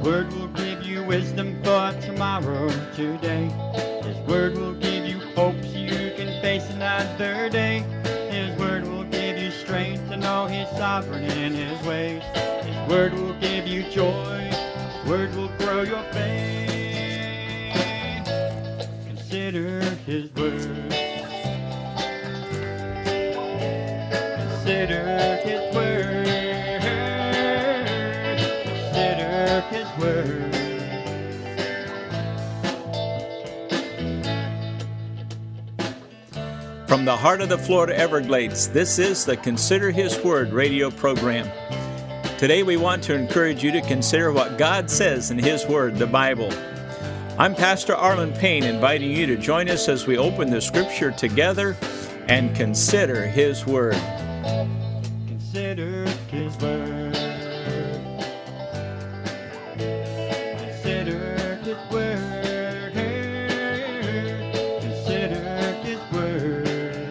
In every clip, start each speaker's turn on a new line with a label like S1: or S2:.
S1: Word will give you wisdom for tomorrow, today. His Word will give you hope so you can face another day. His Word will give you strength to know He's sovereign in His ways. His Word will give you joy. His Word will grow your faith. Consider His Word. Consider His Word. Consider His Word.
S2: From the heart of the Florida Everglades, this is the Consider His Word radio program. Today we want to encourage you to consider what God says in His Word, the Bible. I'm Pastor Arlen Payne, inviting you to join us as we open the Scripture together and consider His Word.
S1: Consider His Word. Consider His Word. Consider His Word.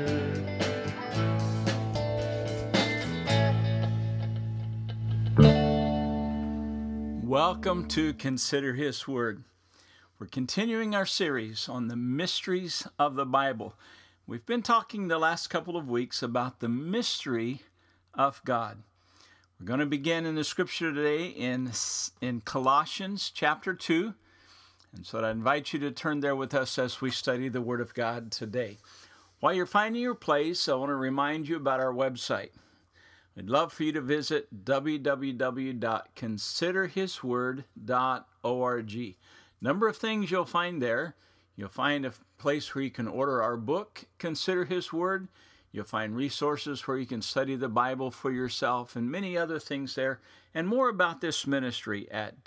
S2: Welcome to Consider His Word. We're continuing our series on the mysteries of the Bible. We've been talking the last couple of weeks about the mystery of God. We're going to begin in the scripture today in Colossians chapter 2. And so I invite you to turn there with us as we study the Word of God today. While you're finding your place, I want to remind you about our website. We'd love for you to visit www.considerhisword.org. Number of things you'll find there. You'll find a place where you can order our book, Consider His Word. You'll find resources where you can study the Bible for yourself and many other things there. And more about this ministry at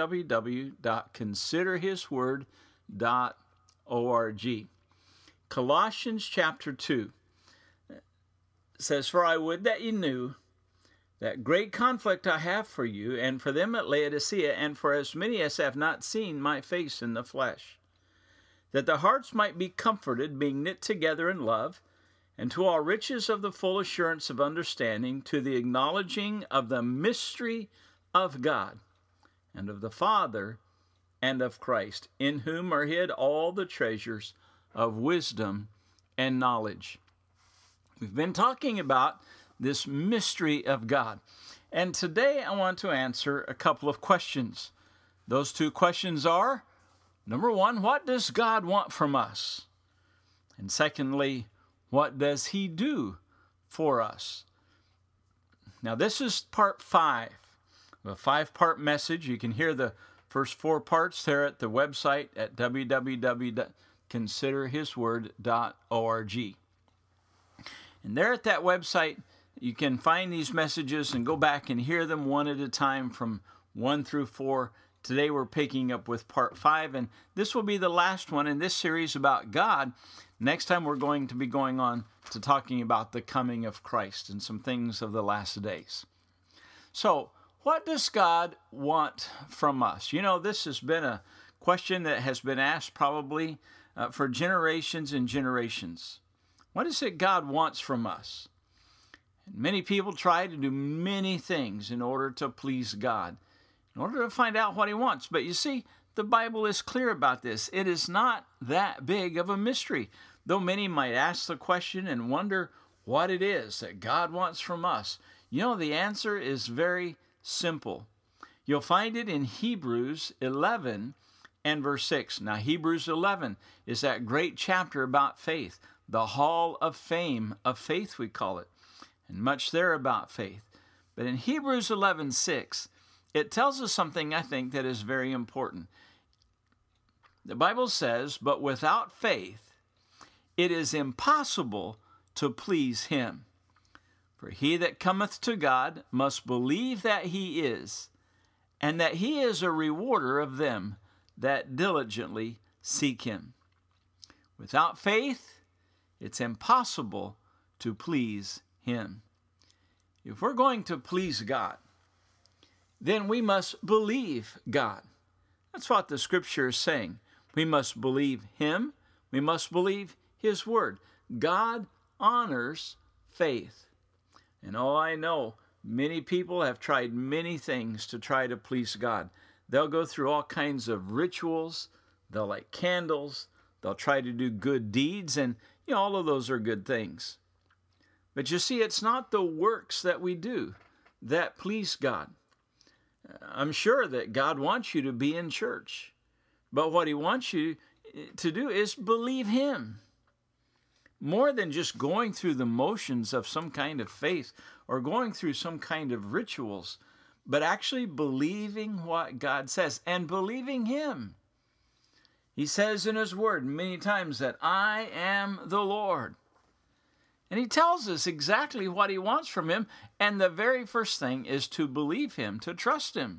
S2: www.considerhisword.org. Colossians chapter 2 says, "For I would that ye knew that great conflict I have for you, and for them at Laodicea, and for as many as have not seen my face in the flesh, that the hearts might be comforted, being knit together in love, and to all riches of the full assurance of understanding, to the acknowledging of the mystery of God, and of the Father, and of Christ, in whom are hid all the treasures of wisdom and knowledge." We've been talking about this mystery of God. And today I want to answer a couple of questions. Those two questions are, number one, what does God want from us? And secondly, what does He do for us? Now this is part 5 of a 5-part message. You can hear the first 4 parts there at the website at www.considerhisword.org. And there at that website, you can find these messages and go back and hear them one at a time from 1 through 4. Today we're picking up with part 5, and this will be the last one in this series about God. Next time we're going to be going on to talking about the coming of Christ and some things of the last days. So, what does God want from us? You know, this has been a question that has been asked probably for generations and generations. What is it God wants from us? And many people try to do many things in order to please God, in order to find out what He wants. But you see, the Bible is clear about this. It is not that big of a mystery, though many might ask the question and wonder what it is that God wants from us. You know, the answer is very simple. You'll find it in Hebrews 11 and verse 6. Now, Hebrews 11 is that great chapter about faith, the hall of fame of faith, we call it, and much there about faith. But in Hebrews 11:6, it tells us something I think that is very important. The Bible says, "But without faith, it is impossible to please Him. For he that cometh to God must believe that He is, and that He is a rewarder of them that diligently seek Him." Without faith, it's impossible to please Him. If we're going to please God, then we must believe God. That's what the Scripture is saying. We must believe Him. We must believe His Word. God honors faith. And I know many people have tried many things to try to please God. They'll go through all kinds of rituals. They'll light candles. They'll try to do good deeds, and all of those are good things. But you see, it's not the works that we do that please God. I'm sure that God wants you to be in church, but what he wants you to do is believe him. More than just going through the motions of some kind of faith or going through some kind of rituals, but actually believing what God says and believing him. He says in his word many times that I am the Lord. And he tells us exactly what he wants from him. And the very first thing is to believe him, to trust him.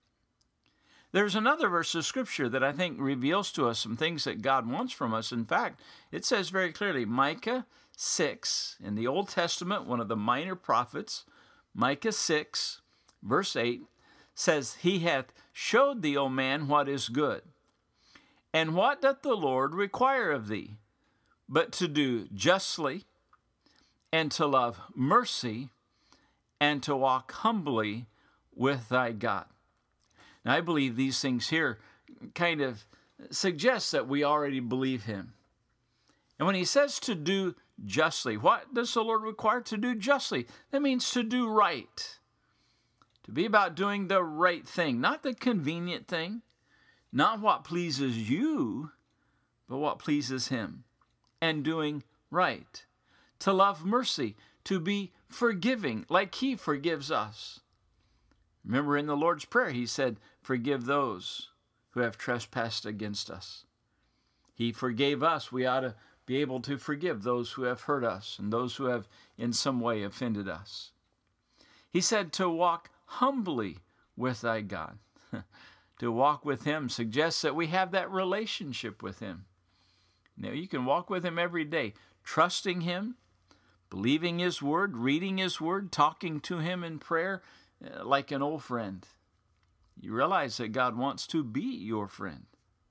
S2: There's another verse of Scripture that I think reveals to us some things that God wants from us. In fact, it says very clearly, Micah 6, in the Old Testament, one of the minor prophets, Micah 6, verse 8, says, He hath showed thee, O man, what is good. And what doth the Lord require of thee? But to do justly, and to love mercy, and to walk humbly with thy God. Now, I believe these things here kind of suggest that we already believe him. And when he says to do justly, what does the Lord require? To do justly. That means to do right. To be about doing the right thing, not the convenient thing, not what pleases you, but what pleases him, and doing right. To love mercy, to be forgiving like he forgives us. Remember in the Lord's Prayer, he said, forgive those who have trespassed against us. He forgave us. We ought to be able to forgive those who have hurt us and those who have in some way offended us. He said to walk humbly with thy God. To walk with him suggests that we have that relationship with him. Now, you can walk with him every day, trusting him, believing his word, reading his word, talking to him in prayer like an old friend. You realize that God wants to be your friend.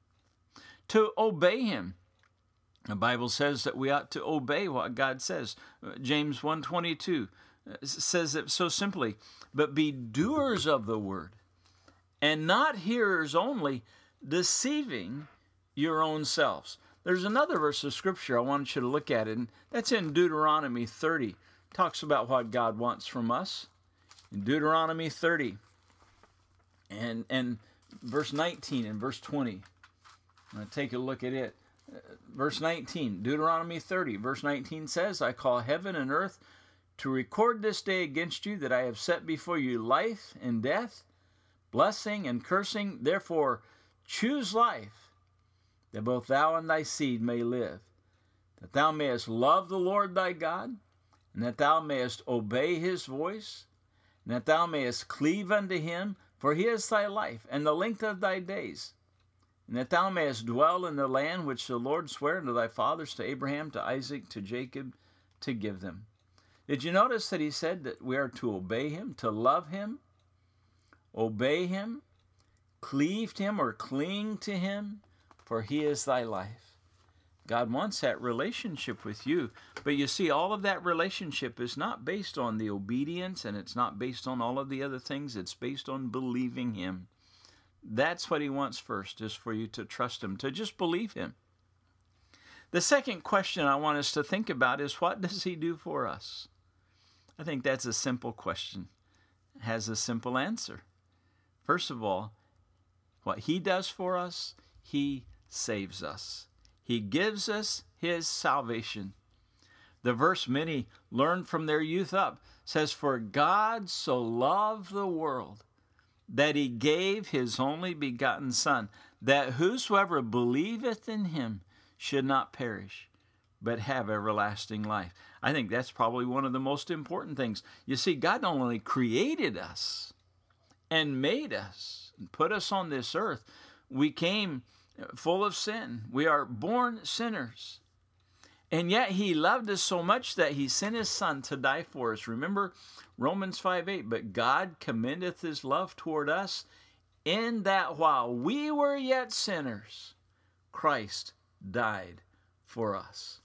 S2: To obey him. The Bible says that we ought to obey what God says. James 1:22 says it so simply, but be doers of the word, and not hearers only, deceiving your own selves. There's another verse of Scripture I want you to look at, and that's in Deuteronomy 30. It talks about what God wants from us. In Deuteronomy 30 and verse 19 and verse 20. I'm going to take a look at it. Verse 19, Deuteronomy 30, verse 19 says, I call heaven and earth to record this day against you that I have set before you life and death, blessing and cursing. Therefore, choose life, that both thou and thy seed may live, that thou mayest love the Lord thy God, and that thou mayest obey his voice, and that thou mayest cleave unto him, for he is thy life, and the length of thy days, and that thou mayest dwell in the land which the Lord sware unto thy fathers, to Abraham, to Isaac, to Jacob, to give them. Did you notice that he said that we are to obey him, to love him, obey him, cleave to him or cling to him, for he is thy life. God wants that relationship with you. But you see, all of that relationship is not based on the obedience, and it's not based on all of the other things. It's based on believing him. That's what he wants first, is for you to trust him, to just believe him. The second question I want us to think about is, what does he do for us? I think that's a simple question. It has a simple answer. First of all, what he does for us, he saves us. He gives us his salvation. The verse many learned from their youth up says, for God so loved the world that he gave his only begotten Son, that whosoever believeth in him should not perish, but have everlasting life. I think that's probably one of the most important things. You see, God not only created us and made us and put us on this earth, we came full of sin. We are born sinners. And yet he loved us so much that he sent his Son to die for us. Remember Romans 5:8, but God commendeth his love toward us in that while we were yet sinners, Christ died for us.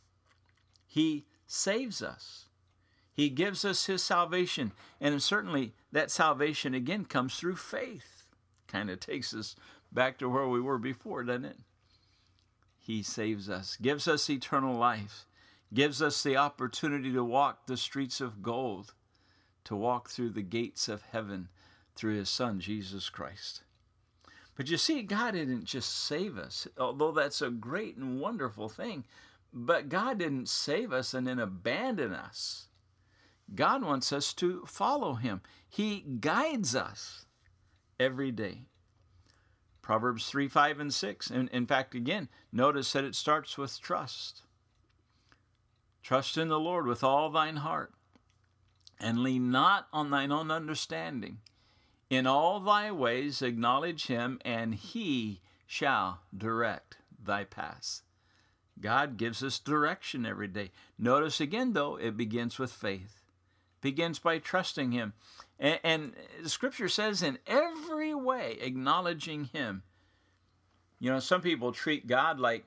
S2: He saves us. He gives us his salvation. And certainly that salvation again comes through faith. kind of takes us back to where we were before, doesn't it? He saves us, gives us eternal life, gives us the opportunity to walk the streets of gold, to walk through the gates of heaven through his Son, Jesus Christ. But you see, God didn't just save us, although that's a great and wonderful thing. But God didn't save us and then abandon us. God wants us to follow him. He guides us every day. Proverbs 3, 5, and 6. In fact, again, notice that it starts with trust. Trust in the Lord with all thine heart, and lean not on thine own understanding. In all thy ways acknowledge him, and he shall direct thy paths. God gives us direction every day. Notice again, though, it begins with faith. It begins by trusting him. And the scripture says, in every way acknowledging him. You know, some people treat God like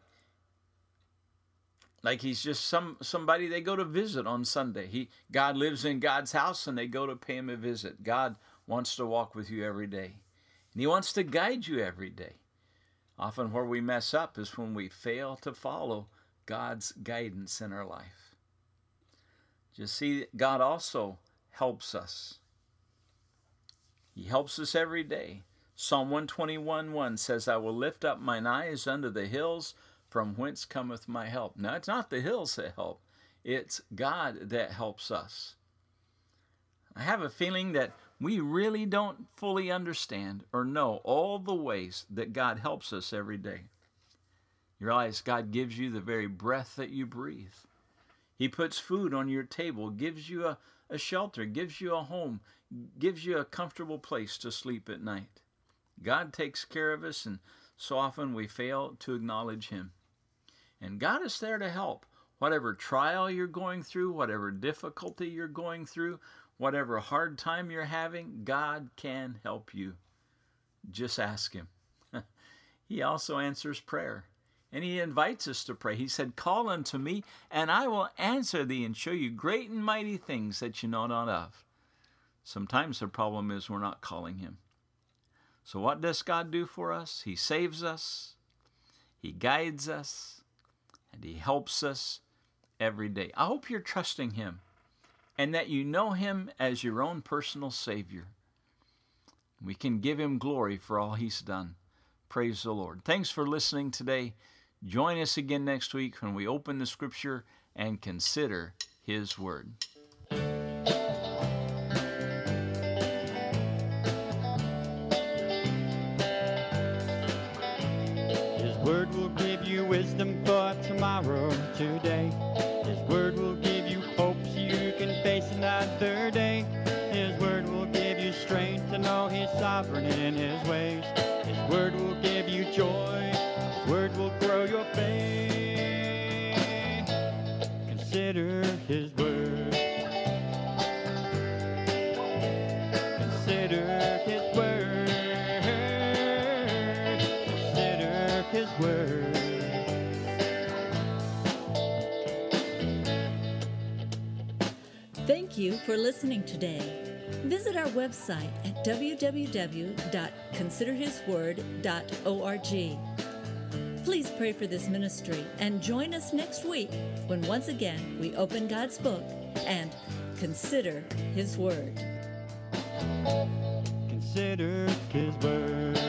S2: he's just somebody they go to visit on Sunday. God lives in God's house, and they go to pay him a visit. God wants to walk with you every day, and he wants to guide you every day. Often where we mess up is when we fail to follow God's guidance in our life. Just see, God also helps us. He helps us every day. Psalm 121:1 says, I will lift up mine eyes unto the hills, from whence cometh my help. Now, it's not the hills that help. It's God that helps us. I have a feeling that we really don't fully understand or know all the ways that God helps us every day. You realize God gives you the very breath that you breathe. He puts food on your table, gives you a shelter, gives you a home, gives you a comfortable place to sleep at night. God takes care of us, and so often we fail to acknowledge him. And God is there to help. Whatever trial you're going through, whatever difficulty you're going through, whatever hard time you're having, God can help you. Just ask him. He also answers prayer, and he invites us to pray. He said, call unto me, and I will answer thee and show you great and mighty things that you know not of. Sometimes the problem is we're not calling him. So what does God do for us? He saves us, he guides us, and he helps us every day. I hope you're trusting him, and that you know him as your own personal Savior. We can give him glory for all he's done. Praise the Lord. Thanks for listening today. Join us again next week when we open the scripture and consider his word.
S1: His word will give you wisdom for tomorrow, today. His word will give you hope so you can face another day. His word will give you strength to know he's sovereign in his ways. His word will give you joy. His word will grow your faith. Consider his word. Consider his word. Consider his word.
S3: Thank you for listening today. Visit our website at www.considerhisword.org. Please pray for this ministry and join us next week when once again we open God's book and consider his word.
S1: Consider his word.